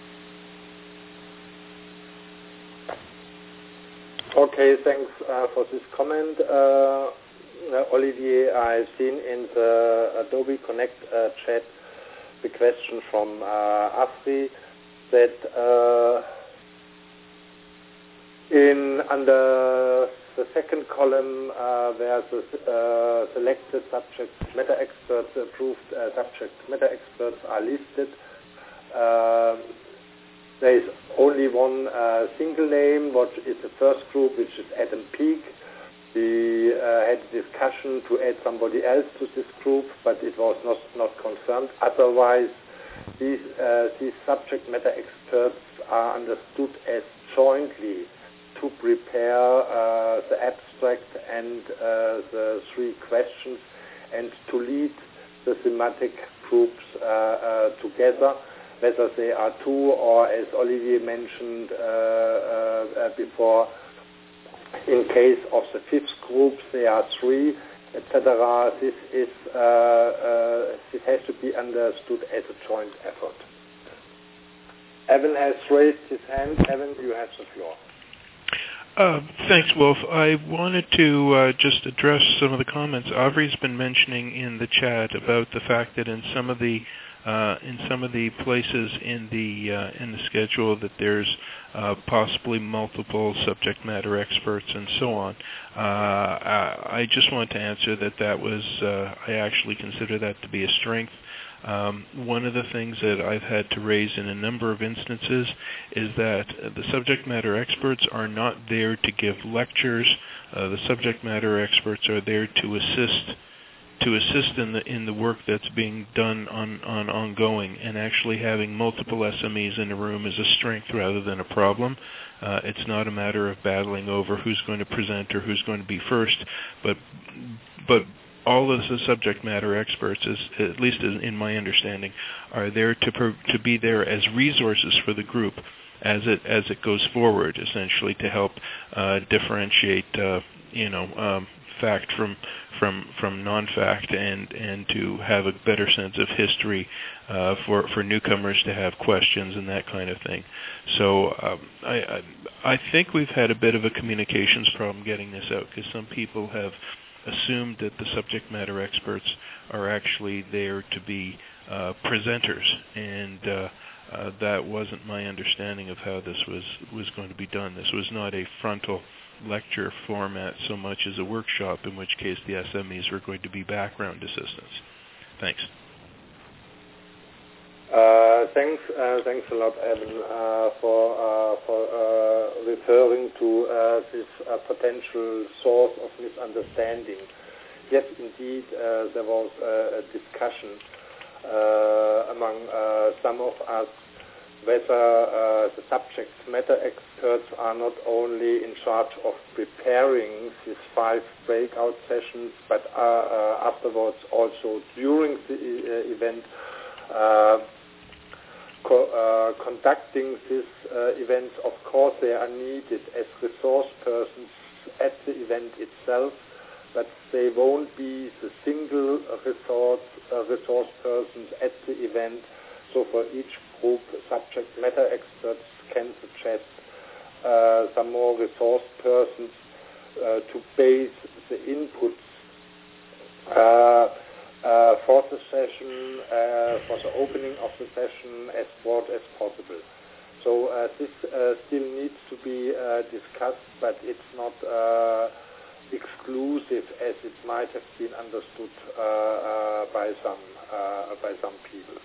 Okay, thanks uh, for this comment. Uh, uh, Olivier, I've seen in the Adobe Connect uh, chat the question from uh, Afri that uh, in under the second column uh, where the uh, selected subject matter experts, approved uh, subject matter experts are listed, uh, there is only one uh, single name, which is the first group, which is Adam Peake. We uh, had a discussion to add somebody else to this group, but it was not, not confirmed. Otherwise, these, uh, these subject matter experts are understood as jointly to prepare uh, the abstract and uh, the three questions and to lead the thematic groups uh, uh, together, whether they are two or, as Olivier mentioned uh, uh, before, in case of the fifth group, there are three, et cetera. This is uh, uh, this has to be understood as a joint effort. Evan has raised his hand. Evan, you have the floor. Uh, thanks, Wolf. I wanted to uh, just address some of the comments Avri's been mentioning in the chat about the fact that in some of the Uh, in some of the places in the uh, in the schedule that there's uh, possibly multiple subject matter experts and so on. Uh, I, I just want to answer that that was uh, I actually consider that to be a strength. Um, one of the things that I've had to raise in a number of instances is that the subject matter experts are not there to give lectures. Uh, the subject matter experts are there to assist. to assist in the in the work that's being done on, on ongoing, and actually having multiple S M Es in a room is a strength rather than a problem. Uh, it's not a matter of battling over who's going to present or who's going to be first, but but all of the subject matter experts, is, at least in my understanding, are there to per, to be there as resources for the group as it as it goes forward, essentially to help uh, differentiate uh, you know. Um, fact from from from non-fact, and and to have a better sense of history uh, for for newcomers to have questions and that kind of thing. So um, I, I I think we've had a bit of a communications problem getting this out, because some people have assumed that the subject matter experts are actually there to be uh, presenters, and uh, uh, that wasn't my understanding of how this was was going to be done. This was not a frontal lecture format so much as a workshop, in which case the S M Es were going to be background assistants. Thanks. Uh, thanks, uh, thanks a lot, Evan, uh, for uh, for uh, referring to uh, this uh, potential source of misunderstanding. Yes, indeed, uh, there was uh, a discussion uh, among uh, some of us whether uh, the subject matter experts are not only in charge of preparing these five breakout sessions, but uh, uh, afterwards also during the uh, event uh, co- uh, conducting these uh, events. Of course, they are needed as resource persons at the event itself, but they won't be the single resource, uh, resource persons at the event. So for each group, subject matter experts can suggest uh, some more resource persons uh, to base the inputs uh, uh, for the session, uh, for the opening of the session as broad as possible. So uh, this uh, still needs to be uh, discussed, but it's not uh, exclusive as it might have been understood uh, uh, by some uh, by some people.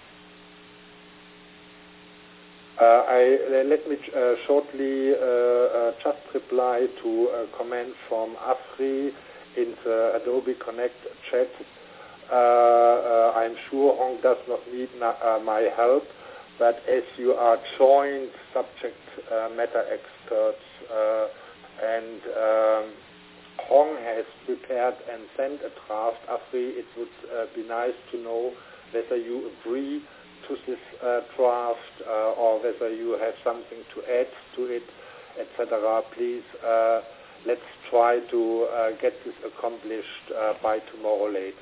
Uh, I, let me uh, shortly uh, uh, just reply to a comment from Afri in the Adobe Connect chat. Uh, uh, I'm sure Hong does not need na- uh, my help, but as you are joint subject uh, matter experts uh, and um, Hong has prepared and sent a draft, Afri, it would uh, be nice to know whether you agree to this uh, draft uh, or whether you have something to add to it, et cetera. Please, uh, let's try to uh, get this accomplished uh, by tomorrow latest.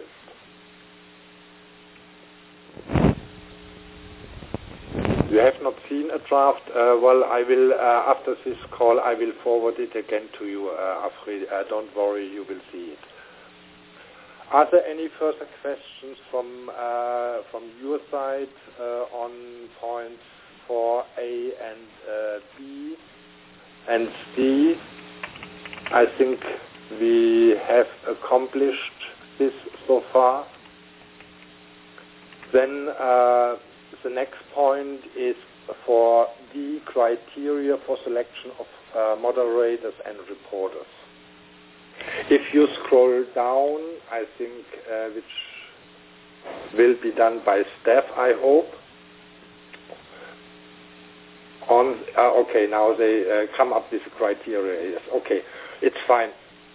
You have not seen a draft? Uh, well, I will, uh, after this call, I will forward it again to you, uh, Afri. Uh, don't worry, you will see it. Are there any further questions from uh, from your side uh, on points four A and uh, B and C? I think we have accomplished this so far. Then uh, the next point is for the criteria for selection of uh, moderators and reporters. If you scroll down, I think, uh, which will be done by staff, I hope. On uh, okay, now they uh, come up with criteria. Yes, okay, it's fine.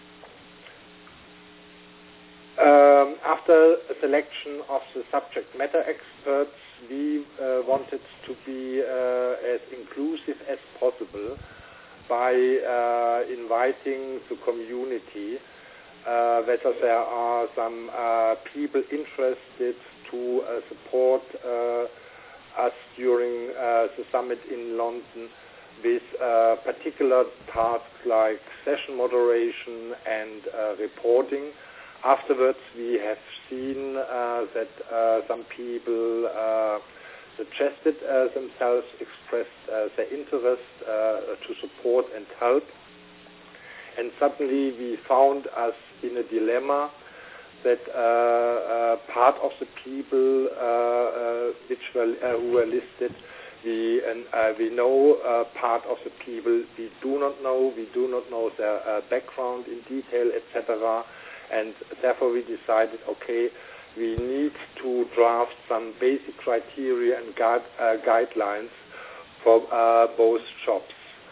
Um, after a selection of the subject matter experts, we uh, wanted to be uh, as inclusive as possible by uh, inviting the community, uh, whether there are some uh, people interested to uh, support uh, us during uh, the summit in London with uh, particular tasks like session moderation and uh, reporting. Afterwards, we have seen uh, that uh, some people uh, suggested uh, themselves, expressed uh, their interest uh, to support and help. And suddenly we found us in a dilemma that uh, uh, part of the people uh, uh, which were, uh, who were listed, we, and, uh, we know uh, part of the people we do not know, we do not know their uh, background in detail, et cetera. And therefore we decided, okay, we need to draft some basic criteria and guide, uh, guidelines for uh, both jobs.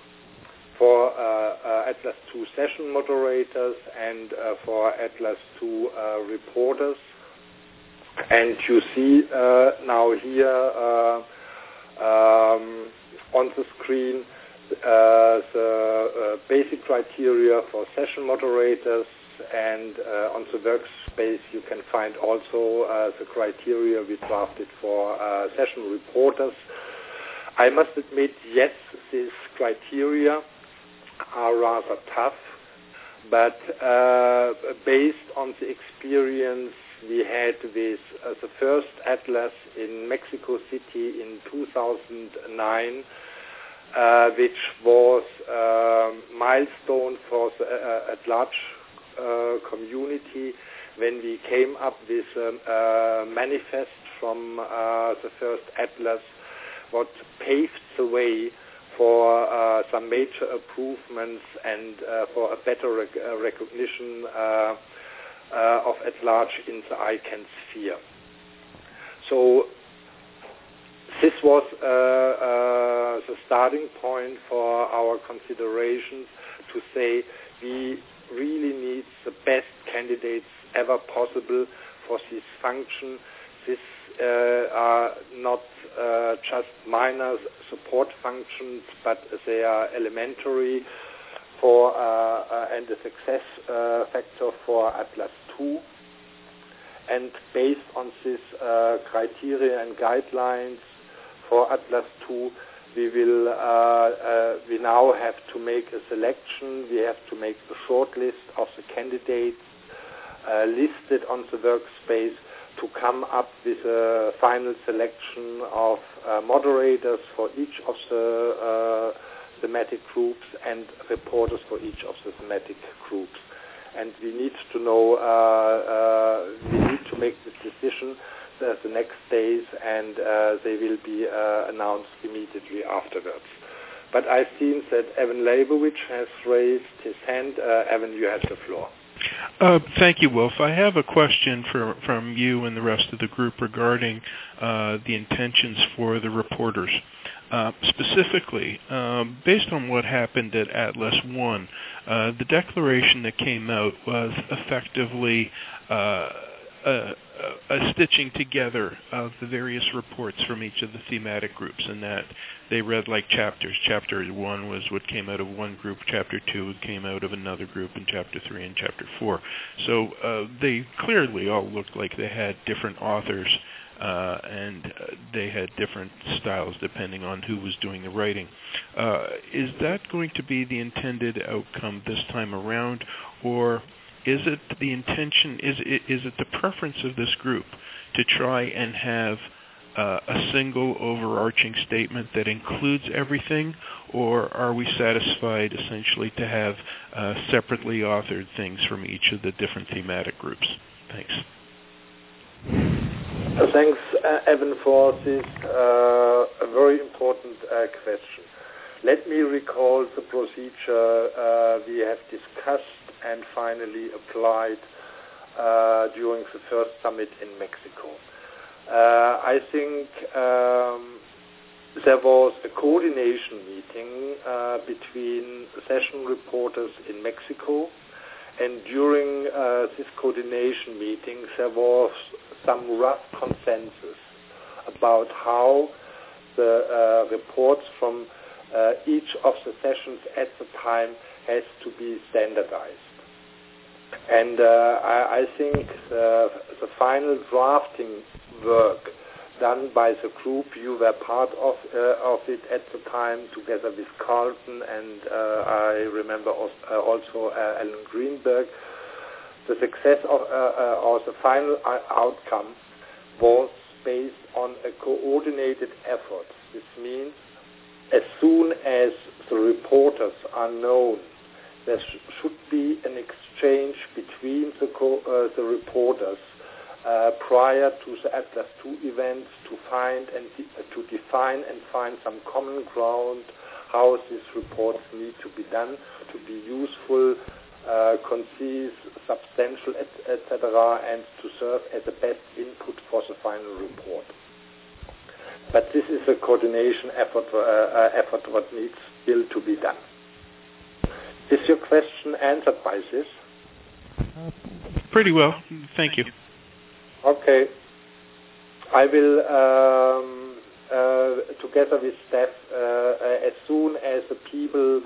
For uh, uh, Atlas two session moderators and uh, for Atlas two uh, reporters. And you see uh, now here uh, um, on the screen uh, the uh, basic criteria for session moderators, and uh, on the workspace you can find also uh, the criteria we drafted for uh, session reporters. I must admit, yes, these criteria are rather tough, but uh, based on the experience we had with uh, the first Atlas in Mexico City in two thousand nine, uh, which was a milestone for the uh, at large uh, community when we came up with a um, uh, manifest from uh, the first Atlas, what paved the way for uh, some major improvements and uh, for a better rec- uh, recognition uh, uh, of at large in the ICANN sphere. So this was uh, uh, the starting point for our considerations to say we really need the best candidates ever possible for this function. This uh, are not uh, just minor support functions, but they are elementary for uh, uh, and a success uh, factor for Atlas two. And based on this uh, criteria and guidelines for Atlas two, we will uh, uh, we now have to make a selection. We have to make a short list of the candidates uh, listed on the workspace to come up with a final selection of uh, moderators for each of the uh, thematic groups and reporters for each of the thematic groups. And we need to know, uh, uh, we need to make this decision uh, the next days, and uh, they will be uh, announced immediately afterwards. But I've seen that Evan Leibowitz has raised his hand. Uh, Evan, you have the floor. Uh, thank you, Wolf. I have a question for, from you and the rest of the group regarding uh, the intentions for the reporters. Uh, specifically, um, based on what happened at Atlas one, uh, the declaration that came out was effectively uh, a, a stitching together of the various reports from each of the thematic groups, and that they read like chapters. Chapter one was what came out of one group, chapter two came out of another group, and chapter three and chapter four. So uh, they clearly all looked like they had different authors, uh, and uh, they had different styles depending on who was doing the writing. Uh, is that going to be the intended outcome this time around, or is it the intention, is it, is it the preference of this group to try and have uh, a single overarching statement that includes everything, or are we satisfied essentially to have uh, separately authored things from each of the different thematic groups? Thanks. Uh, thanks, uh, Evan, for this uh, a very important uh, question. Let me recall the procedure uh, we have discussed and finally applied uh, during the first summit in Mexico. Uh, I think um, there was a coordination meeting uh, between session reporters in Mexico, and during uh, this coordination meeting there was some rough consensus about how the uh, reports from uh, each of the sessions at the time has to be standardized. And uh, I, I think the, the final drafting work done by the group, you were part of uh, of it at the time, together with Carlton, and uh, I remember also, uh, also uh, Alan Greenberg. The success of, uh, uh, or the final outcome was based on a coordinated effort. This means as soon as the reporters are known, there sh- should be an exchange between the, co- uh, the reporters uh, prior to the Atlas two events to find and de- uh, to define and find some common ground how these reports need to be done to be useful, uh, concise, substantial, et cetera, and to serve as the best input for the final report. But this is a coordination effort, uh, uh, effort what needs still to be done. Is your question answered by this? Pretty well, thank you. Okay. I will, um, uh, together with Steph, uh, as soon as the people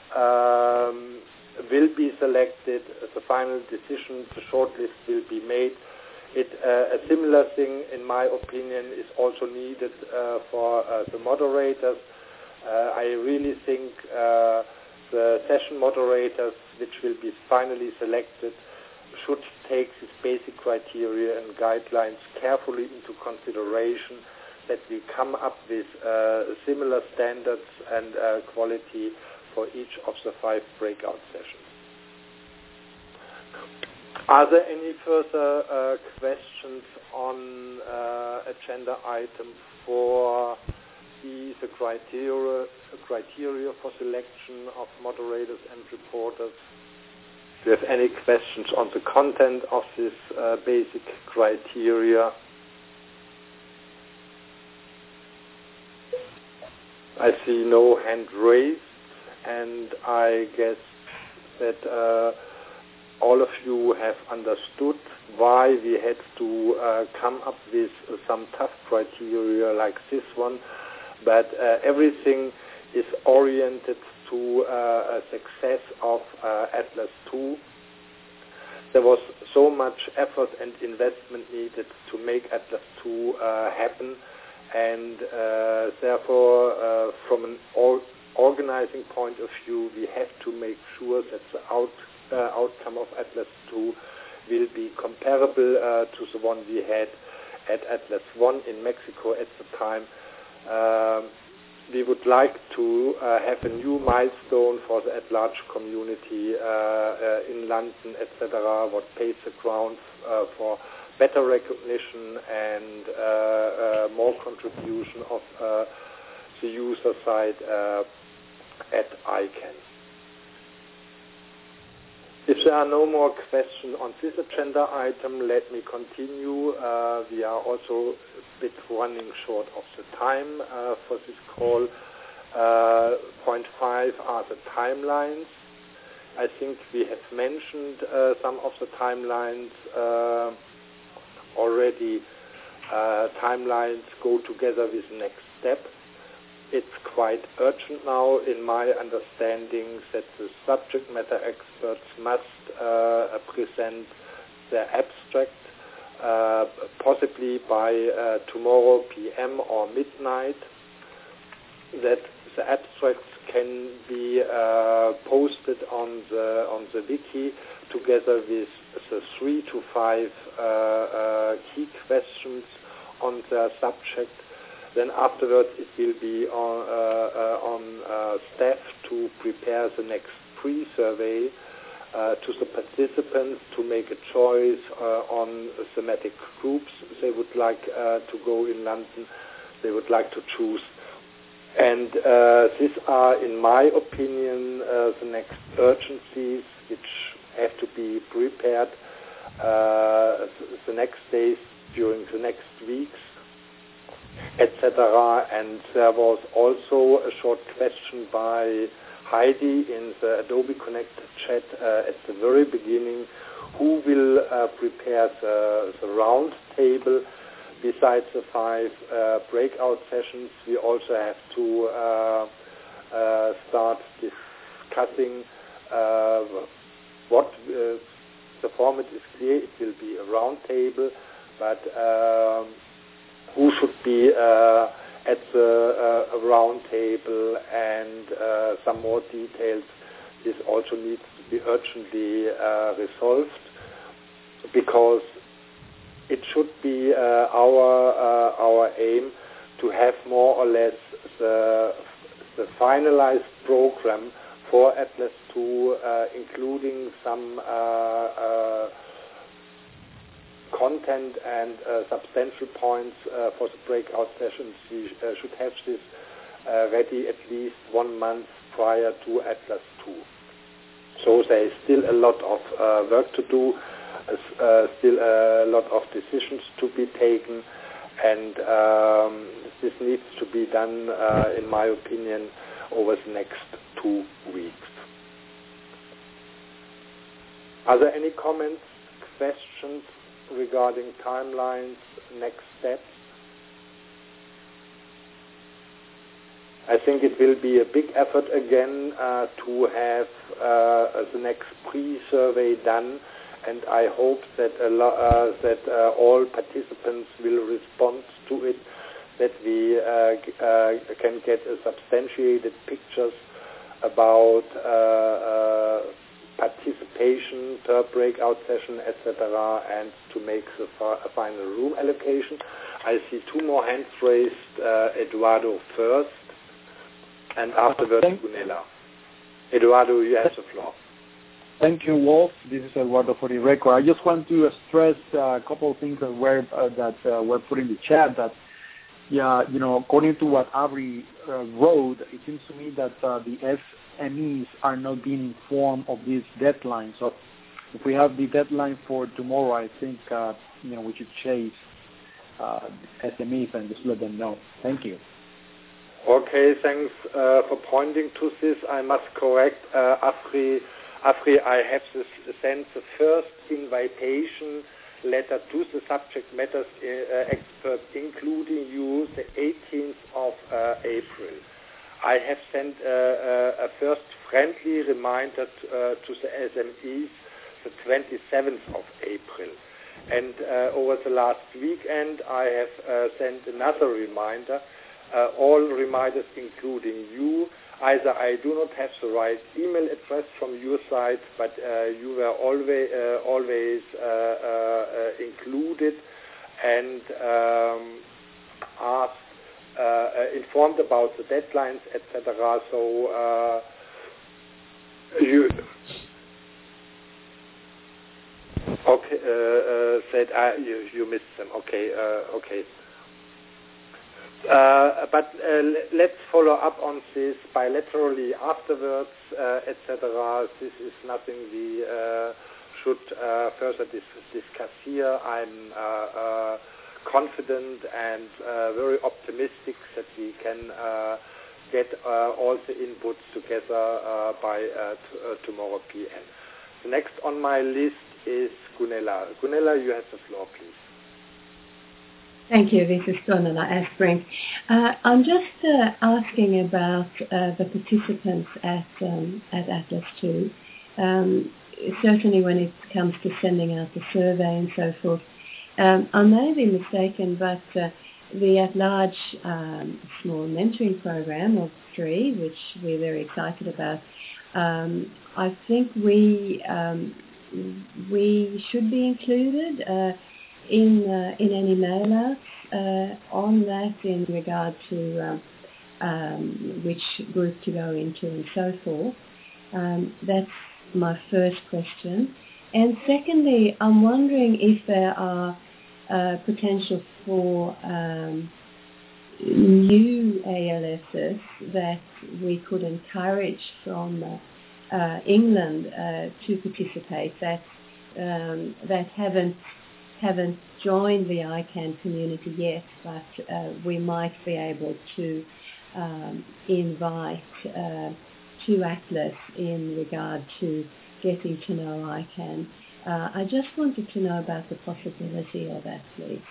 um, will be selected, the final decision, the shortlist will be made. It, uh, a similar thing, in my opinion, is also needed uh, for uh, the moderators. Uh, I really think uh, the session moderators, which will be finally selected, should take these basic criteria and guidelines carefully into consideration, that we come up with uh, similar standards and uh, quality for each of the five breakout sessions. Are there any further uh, questions on uh, agenda item four E, the criteria, criteria for selection of moderators and reporters? Do you have any questions on the content of this uh, basic criteria? I see no hand raised, and I guess that uh, all of you have understood why we had to uh, come up with uh, some tough criteria like this one, but uh, everything is oriented to uh, a success of uh, Atlas two. There was so much effort and investment needed to make Atlas two uh, happen, and uh, therefore uh, from an or- organizing point of view, we have to make sure that the out, uh, outcome of Atlas two will be comparable uh, to the one we had at Atlas one in Mexico at the time. Um, we would like to uh, have a new milestone for the at-large community uh, uh, in London, et cetera, what paves the ground uh, for better recognition and uh, uh, more contribution of uh, the user side uh, at I CANN. If there are no more questions on this agenda item, let me continue. Uh, we are also a bit running short of the time uh, for this call. Uh, point five are the timelines. I think we have mentioned uh, some of the timelines uh, already. Uh, timelines go together with the next step. It's quite urgent now, in my understanding, that the subject matter experts must uh, present their abstract, uh, possibly by uh, tomorrow P M or midnight, that the abstracts can be uh, posted on the on the wiki together with the three to five uh, uh, key questions on their subject. Then afterwards it will be on, uh, uh, on uh, staff to prepare the next pre-survey uh, to the participants to make a choice uh, on thematic groups they would like uh, to go in London, they would like to choose. And uh, these are, in my opinion, uh, the next urgencies which have to be prepared uh, the next days, during the next weeks, et cetera. And there was also a short question by Heidi in the Adobe Connect chat uh, at the very beginning, who will uh, prepare the, the round table. Besides the five uh, breakout sessions, we also have to uh, uh, start discussing uh, what uh, the format is clear. It will be a round table, but um, who should be uh, at the uh, round table and uh, some more details. This also needs to be urgently uh, resolved, because it should be uh, our uh, our aim to have more or less the, the finalized program for Atlas two, uh, including some uh, uh, content and uh, substantial points uh, for the breakout sessions. We uh, should have this uh, ready at least one month prior to Atlas two. So there is still a lot of uh, work to do. Uh, still a lot of decisions to be taken, and um, this needs to be done, uh, in my opinion, over the next two weeks. Are there any comments, questions regarding timelines, next steps? I think it will be a big effort again uh, to have uh, the next pre-survey done. And I hope that a lo- uh, that uh, all participants will respond to it, that we uh, g- uh, can get a substantiated pictures about uh, uh, participation per breakout session, et cetera, and to make the fa- final room allocation. I see two more hands raised. Uh, Eduardo first, and afterwards Gunilla. Eduardo, you have the floor. Thank you, Wolf. This is Eduardo for the record. I just want to stress a couple of things that were uh, that uh, were put in the chat. That, yeah, you know, according to what Avery uh, wrote, it seems to me that uh, the S M Es are not being informed of this deadline. So, if we have the deadline for tomorrow, I think uh, you know we should chase uh, S M Es and just let them know. Thank you. Okay, thanks uh, for pointing to this. I must correct uh, Afri. Afri, I have this, sent the first invitation letter to the subject matters uh, experts, including you, the eighteenth of uh, April. I have sent uh, uh, a first friendly reminder t- uh, to the S M Es the twenty-seventh of April. And uh, over the last weekend, I have uh, sent another reminder. Uh, all reminders, including you. Either I do not have the right email address from your side, but uh, you were always uh, always uh, uh, included and um, asked, uh, uh, informed about the deadlines, et cetera. So uh, you okay uh, uh, said uh, you, you missed them. Okay, uh, okay. Uh, but uh, let's follow up on this bilaterally afterwards, uh, et cetera. This is nothing we uh, should uh, further dis- discuss here. I'm uh, uh, confident and uh, very optimistic that we can uh, get uh, all the inputs together uh, by uh, t- uh, tomorrow P M. The next on my list is Gunilla. Gunilla, you have the floor, please. Thank you. This is Gunilla Asprink. Uh, I'm just uh, asking about uh, the participants at um, at Atlas two. Um, certainly when it comes to sending out the survey and so forth. Um, I may be mistaken, but uh, the at-large um, small mentoring program of three, which we're very excited about, um, I think we um, we should be included uh, in uh, in any mail-outs uh, on that in regard to um, um, which group to go into and so forth. Um, that's my first question. And secondly, I'm wondering if there are uh, potential for um, new A L Ss that we could encourage from uh, uh, England uh, to participate that um, that haven't haven't joined the I CANN community yet, but uh, we might be able to um, invite uh, to Atlas in regard to getting to know I CANN. Uh, I just wanted to know about the possibility of that, please.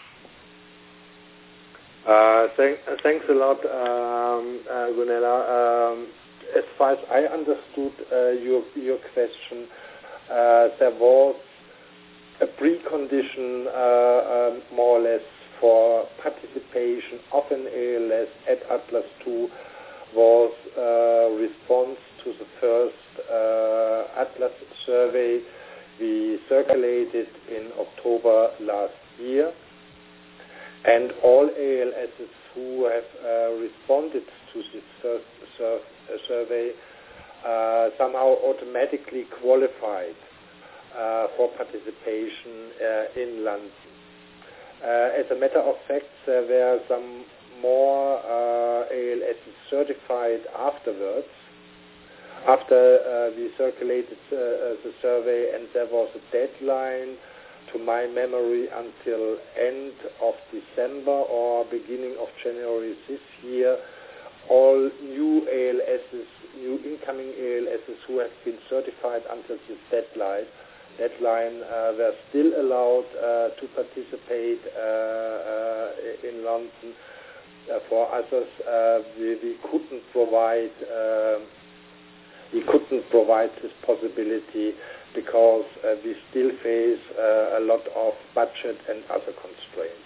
Uh, thank, uh, thanks a lot, um, uh, Gunilla. Um, as far as I understood uh, your your question, uh, there was a precondition, uh, um, more or less, for participation of an A L S at Atlas two was uh, response to the first uh, Atlas survey we circulated in October last year. And all A L Ss who have uh, responded to this first sur- uh, survey uh, somehow automatically qualified uh, for participation uh, in London. Uh, as a matter of fact, there were some more uh, A L Ss certified afterwards, after uh, we circulated uh, the survey, and there was a deadline, to my memory, until end of December or beginning of January this year. All new A L Ss, new incoming A L Ss who have been certified until this deadline, deadline uh, were still allowed uh, to participate uh, uh, in London. Uh, for others, uh, we, we couldn't provide uh, we couldn't provide this possibility because uh, we still face uh, a lot of budget and other constraints.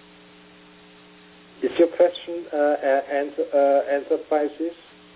Is your question uh, answer, uh, answered by this?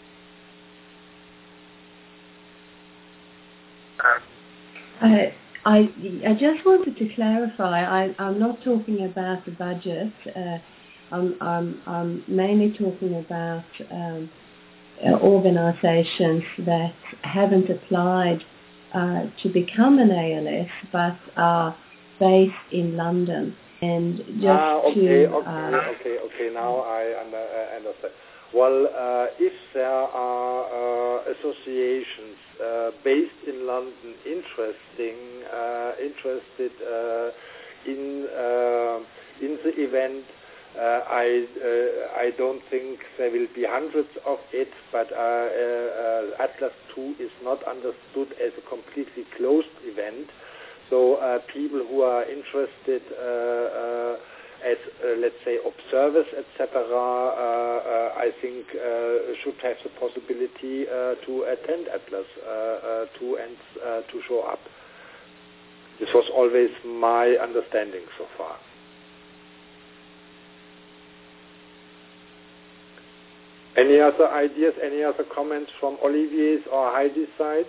I, I, I just wanted to clarify, I, I'm not talking about the budget. Uh, I'm, I'm, I'm mainly talking about um, uh, organizations that haven't applied uh, to become an A L S, but are based in London. And just ah, okay, to, okay, uh, okay, okay. Now I under, uh, understand. Well, uh, if there are uh, associations uh, based in London interesting, uh, interested uh, in uh, in the event, uh, I uh, I don't think there will be hundreds of it, but uh, uh, Atlas two is not understood as a completely closed event. So uh, people who are interested uh, uh, as, uh, let's say, observers, et cetera, uh, uh, I think uh, should have the possibility uh, to attend Atlas uh, uh, two and uh, to show up. This was always my understanding so far. Any other ideas, any other comments from Olivier's or Heidi's side?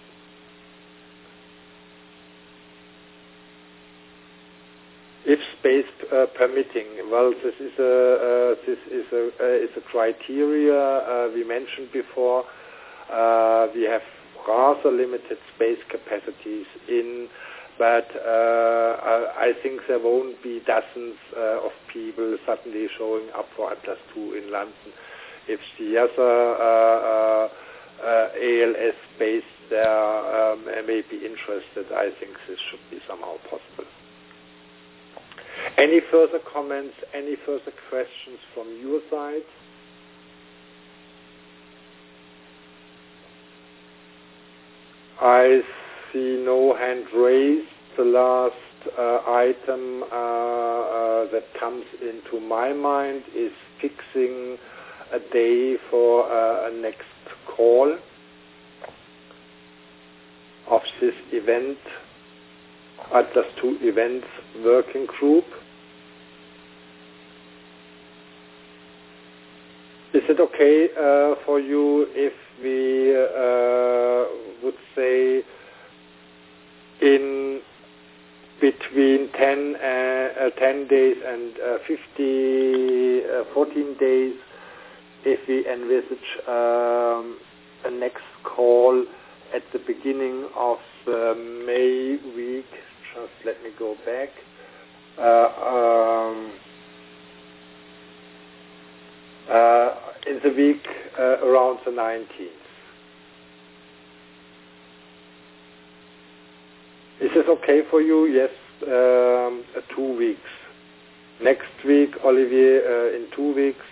If space uh, permitting, well, this is a uh, this is a uh, is a criteria uh, we mentioned before. Uh, we have rather limited space capacities in, but uh, I think there won't be dozens uh, of people suddenly showing up for Atlas two in London. If the other uh, uh, A L S based there um, may be interested, I think this should be somehow possible. Any further comments, any further questions from your side? I see no hand raised. The last uh, item uh, uh, that comes into my mind is fixing a day for uh, a next call of this event, Atlas two Events Working Group. Is it okay uh, for you if we uh, would say in between ten, uh, uh, ten days and uh, fifty, uh, fourteen days, if we envisage um, a next call at the beginning of the May week? Just let me go back. Uh, um, uh, in the week uh, around the nineteenth. Is this okay for you? Yes, um, uh, two weeks. Next week, Olivier, uh, in two weeks.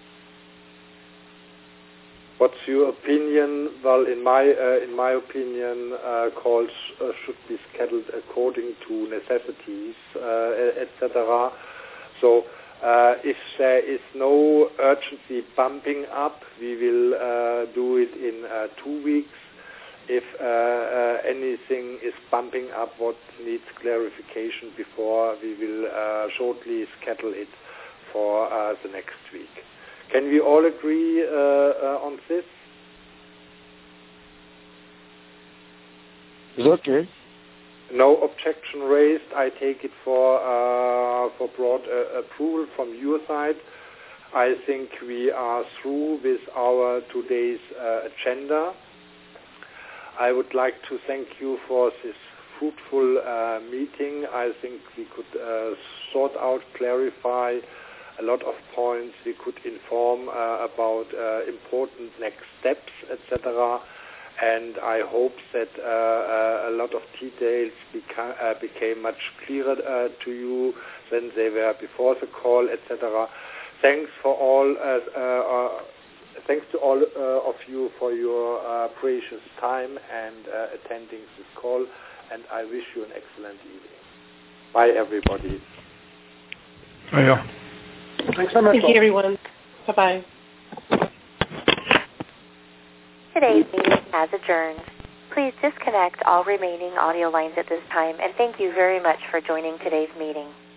What's your opinion? Well, in my uh, in my opinion, uh, calls uh, should be scheduled according to necessities, uh, et cetera. So, uh, if there is no urgency bumping up, we will uh, do it in uh, two weeks. If uh, uh, anything is bumping up what needs clarification before, we will uh, shortly schedule it for uh, the next week. Can we all agree uh, uh, on this? It's okay. No objection raised. I take it for uh, for broad uh, approval from your side. I think we are through with our today's uh, agenda. I would like to thank you for this fruitful uh, meeting. I think we could uh, sort out, clarify a lot of points. We could inform uh, about uh, important next steps, et cetera. And I hope that uh, uh, a lot of details beca- uh, became much clearer uh, to you than they were before the call, et cetera. Thanks for all. Uh, uh, thanks to all uh, of you for your uh, precious time and uh, attending this call. And I wish you an excellent evening. Bye, everybody. Yeah. Thanks so much. Thank you, everyone. Bye-bye. Today's meeting has adjourned. Please disconnect all remaining audio lines at this time, and thank you very much for joining today's meeting.